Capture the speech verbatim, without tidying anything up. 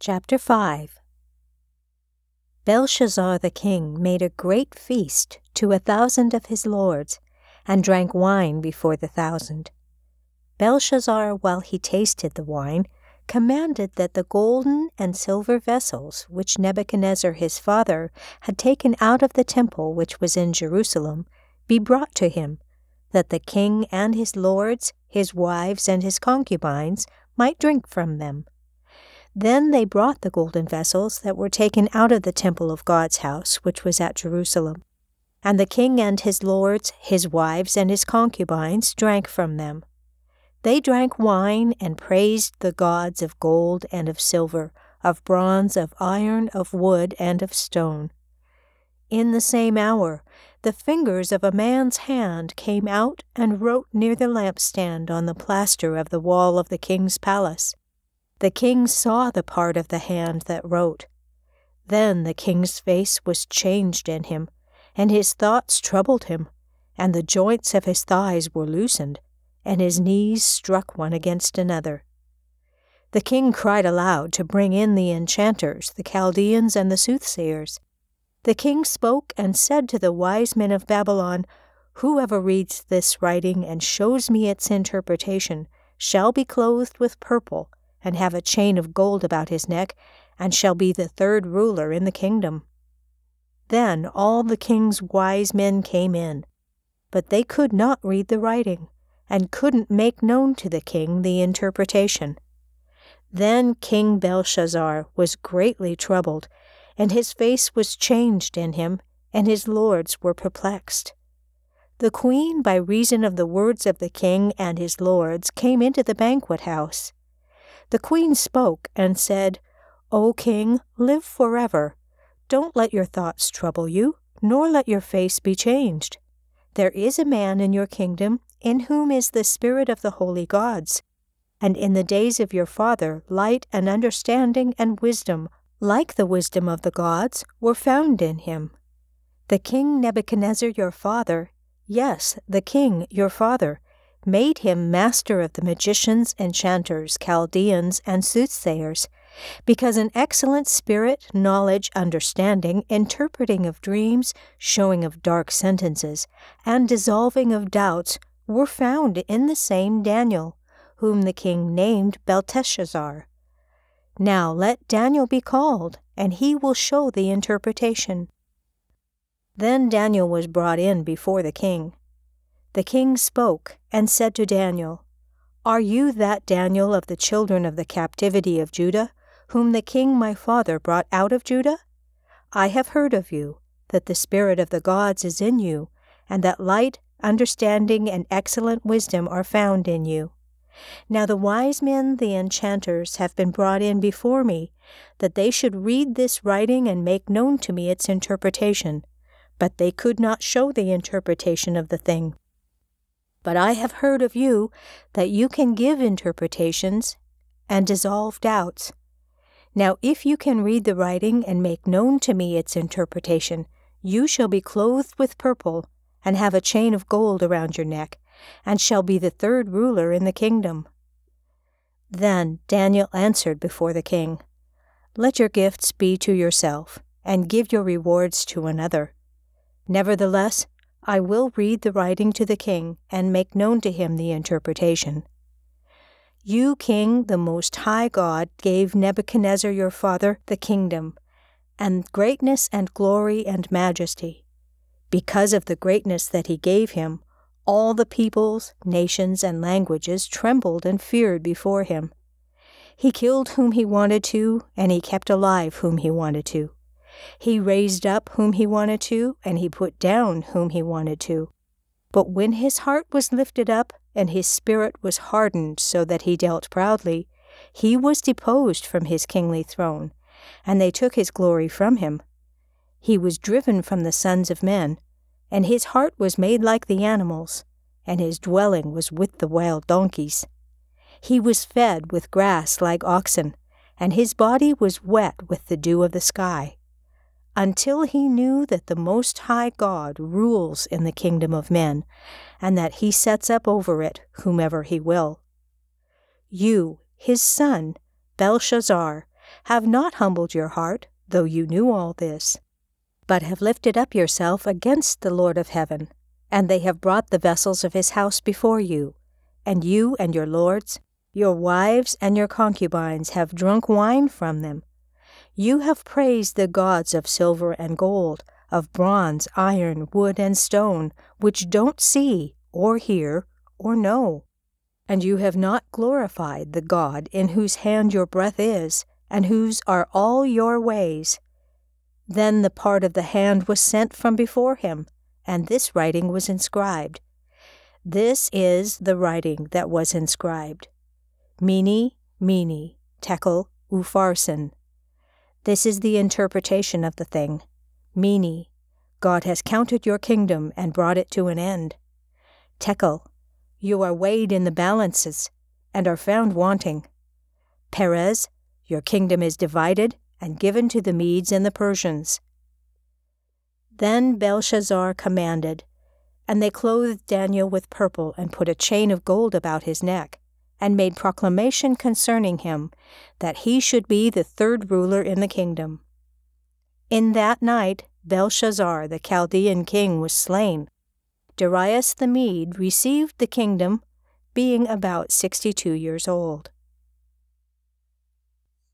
Chapter five. Belshazzar the king made a great feast to a thousand of his lords, and drank wine before the thousand. Belshazzar, while he tasted the wine, commanded that the golden and silver vessels which Nebuchadnezzar his father had taken out of the temple which was in Jerusalem be brought to him, that the king and his lords, his wives, and his concubines might drink from them. Then they brought the golden vessels that were taken out of the temple of God's house, which was at Jerusalem. And the king and his lords, his wives, and his concubines drank from them. They drank wine and praised the gods of gold and of silver, of bronze, of iron, of wood, and of stone. In the same hour, the fingers of a man's hand came out and wrote near the lampstand on the plaster of the wall of the king's palace. The king saw the part of the hand that wrote. Then the king's face was changed in him, and his thoughts troubled him, and the joints of his thighs were loosened, and his knees struck one against another. The king cried aloud to bring in the enchanters, the Chaldeans, and the soothsayers. The king spoke and said to the wise men of Babylon, "Whoever reads this writing and shows me its interpretation shall be clothed with purple, and have a chain of gold about his neck, and shall be the third ruler in the kingdom." Then all the king's wise men came in, but they could not read the writing, and couldn't make known to the king the interpretation. Then King Belshazzar was greatly troubled, and his face was changed in him, and his lords were perplexed. The queen, by reason of the words of the king and his lords, came into the banquet house. The queen spoke and said, "O king, live forever. Don't let your thoughts trouble you, nor let your face be changed. There is a man in your kingdom in whom is the spirit of the holy gods, and in the days of your father light and understanding and wisdom, like the wisdom of the gods, were found in him. The king Nebuchadnezzar your father, yes, the king your father, made him master of the magicians, enchanters, Chaldeans, and soothsayers, because an excellent spirit, knowledge, understanding, interpreting of dreams, showing of dark sentences, and dissolving of doubts were found in the same Daniel, whom the king named Belteshazzar. Now let Daniel be called, and he will show the interpretation." Then Daniel was brought in before the king. The king spoke and said to Daniel, "Are you that Daniel of the children of the captivity of Judah, whom the king my father brought out of Judah? I have heard of you, that the spirit of the gods is in you, and that light, understanding, and excellent wisdom are found in you. Now the wise men, the enchanters, have been brought in before me, that they should read this writing and make known to me its interpretation, but they could not show the interpretation of the thing. But I have heard of you that you can give interpretations and dissolve doubts. Now if you can read the writing and make known to me its interpretation, you shall be clothed with purple, and have a chain of gold around your neck, and shall be the third ruler in the kingdom." Then Daniel answered before the king, "Let your gifts be to yourself, and give your rewards to another. Nevertheless, I will read the writing to the king, and make known to him the interpretation. You, king, the most high God, gave Nebuchadnezzar your father the kingdom, and greatness and glory and majesty. Because of the greatness that he gave him, all the peoples, nations, and languages trembled and feared before him. He killed whom he wanted to, and he kept alive whom he wanted to. He raised up whom he wanted to, and he put down whom he wanted to. But when his heart was lifted up, and his spirit was hardened so that he dealt proudly, he was deposed from his kingly throne, and they took his glory from him. He was driven from the sons of men, and his heart was made like the animals, and his dwelling was with the wild donkeys. He was fed with grass like oxen, and his body was wet with the dew of the sky, until he knew that the Most High God rules in the kingdom of men, and that he sets up over it whomever he will. You, his son, Belshazzar, have not humbled your heart, though you knew all this, but have lifted up yourself against the Lord of heaven, and they have brought the vessels of his house before you, and you and your lords, your wives and your concubines have drunk wine from them. You have praised the gods of silver and gold, of bronze, iron, wood, and stone, which don't see, or hear, or know. And you have not glorified the God in whose hand your breath is, and whose are all your ways. Then the part of the hand was sent from before him, and this writing was inscribed. This is the writing that was inscribed. Mene, Mene, Tekel, Upharsin. This is the interpretation of the thing. Mene, God has counted your kingdom and brought it to an end. Tekel, you are weighed in the balances and are found wanting. Peres, your kingdom is divided and given to the Medes and the Persians. Then Belshazzar commanded, and they clothed Daniel with purple and put a chain of gold about his neck, and made proclamation concerning him, that he should be the third ruler in the kingdom. In that night Belshazzar the Chaldean king was slain. Darius the Mede received the kingdom, being about sixty-two years old.